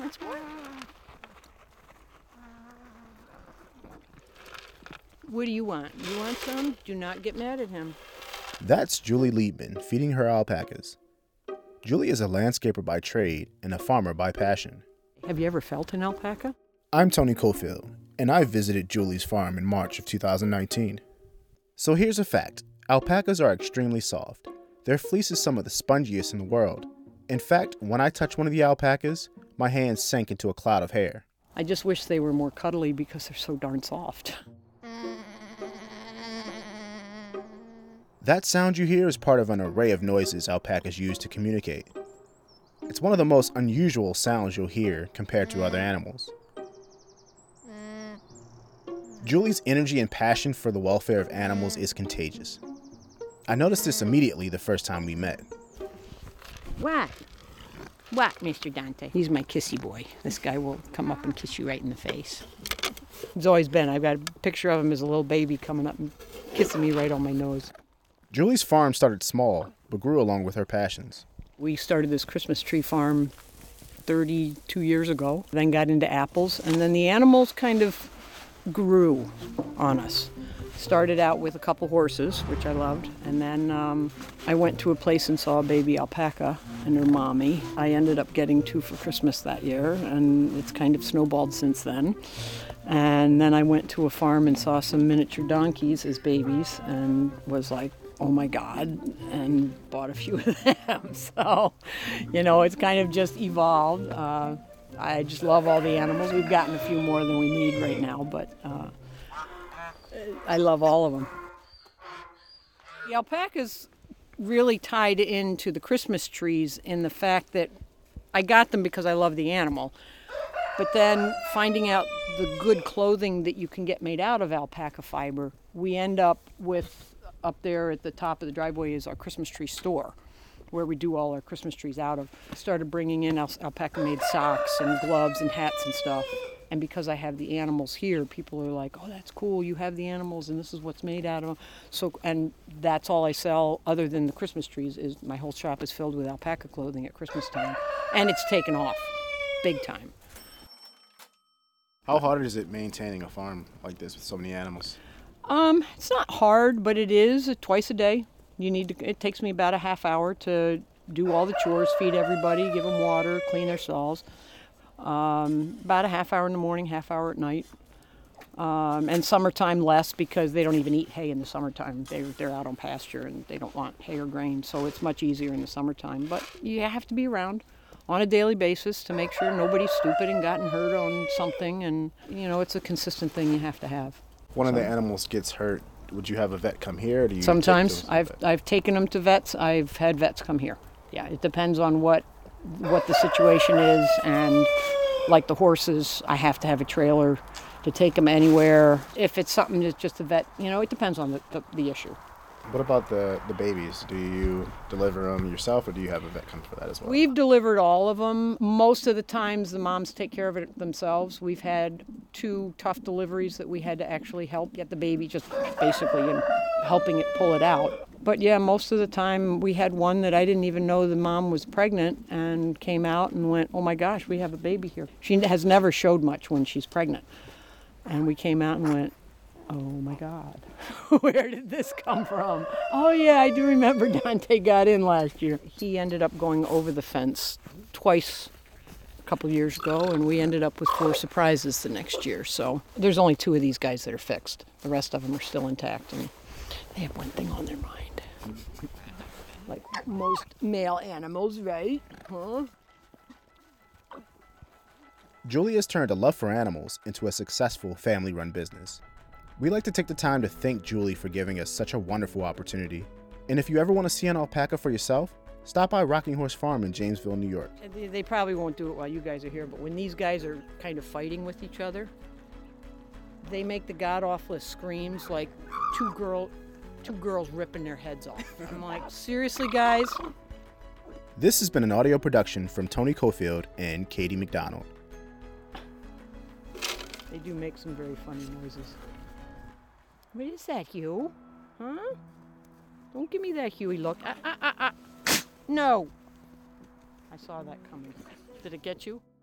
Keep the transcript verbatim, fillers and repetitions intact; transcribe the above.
Once more. What do you want? You want some? Do not get mad at him. That's Julie Liebman feeding her alpacas. Julie is a landscaper by trade and a farmer by passion. Have you ever felt an alpaca? I'm Tony Cofield, and I visited Julie's farm in March of two thousand nineteen. So here's a fact. Alpacas are extremely soft. Their fleece is some of the spongiest in the world. In fact, when I touched one of the alpacas, my hands sank into a cloud of hair. I just wish they were more cuddly because they're so darn soft. That sound you hear is part of an array of noises alpacas use to communicate. It's one of the most unusual sounds you'll hear compared to other animals. Julie's energy and passion for the welfare of animals is contagious. I noticed this immediately the first time we met. What? What, Mister Dante? He's my kissy boy. This guy will come up and kiss you right in the face. He's always been. I've got a picture of him as a little baby coming up and kissing me right on my nose. Julie's farm started small, but grew along with her passions. We started this Christmas tree farm thirty-two years ago, then got into apples, and then the animals kind of grew on us. Started out with a couple horses, which I loved, and then um, I went to a place and saw a baby alpaca and her mommy. I ended up getting two for Christmas that year, and it's kind of snowballed since then. And then I went to a farm and saw some miniature donkeys as babies and was like, oh my God, and bought a few of them. So, you know, it's kind of just evolved. Uh, I just love all the animals. We've gotten a few more than we need right now, but uh, I love all of them. The alpaca's really tied into the Christmas trees in the fact that I got them because I love the animal. But then finding out the good clothing that you can get made out of alpaca fiber, we end up with, up there at the top of the driveway is our Christmas tree store, where we do all our Christmas trees out of. I started bringing in al- alpaca-made socks and gloves and hats and stuff. And because I have the animals here, people are like, oh, that's cool, you have the animals and this is what's made out of them. So, and that's all I sell other than the Christmas trees. Is my whole shop is filled with alpaca clothing at Christmas time. And it's taken off, big time. How hard is it maintaining a farm like this with so many animals? Um, it's not hard, but it is twice a day. You need to. It takes me about a half hour to do all the chores, feed everybody, give them water, clean their stalls. Um, about a half hour in the morning, half hour at night. Um, and summertime less because they don't even eat hay in the summertime. They're, they're out on pasture and they don't want hay or grain, so it's much easier in the summertime. But you have to be around on a daily basis to make sure nobody's stupid and gotten hurt on something. And, you know, it's a consistent thing you have to have. One of the animals gets hurt. Would you have a vet come here? Or do you Sometimes I've I've taken them to vets. I've had vets come here. Yeah, it depends on what what the situation is, and like the horses, I have to have a trailer to take them anywhere. If it's something that's just a vet, you know, it depends on the, the, the issue. What about the, the babies? Do you deliver them yourself, or do you have a vet come for that as well? We've delivered all of them. Most of the times the moms take care of it themselves. We've had two tough deliveries that we had to actually help get the baby, just basically in helping it pull it out. But yeah, most of the time we had one that I didn't even know the mom was pregnant and came out and went, oh my gosh, we have a baby here. She has never showed much when she's pregnant. And we came out and went, oh my God, where did this come from? Oh yeah, I do remember Dante got in last year. He ended up going over the fence twice a couple years ago, and we ended up with four surprises the next year. So there's only two of these guys that are fixed. The rest of them are still intact, and they have one thing on their mind. Like most male animals, right? Huh? Julie has turned a love for animals into a successful family-run business. We like to take the time to thank Julie for giving us such a wonderful opportunity. And if you ever want to see an alpaca for yourself, stop by Rocking Horse Farm in Jamesville, New York. They, they probably won't do it while you guys are here, but when these guys are kind of fighting with each other, they make the god-awfulest screams like two girl, two girls ripping their heads off. I'm like, seriously, guys? This has been an audio production from Tony Cofield and Katie McDonald. They do make some very funny noises. What is that, Hugh? Huh? Don't give me that Huey look. Ah, ah, ah, ah. No! I saw that coming. Did it get you?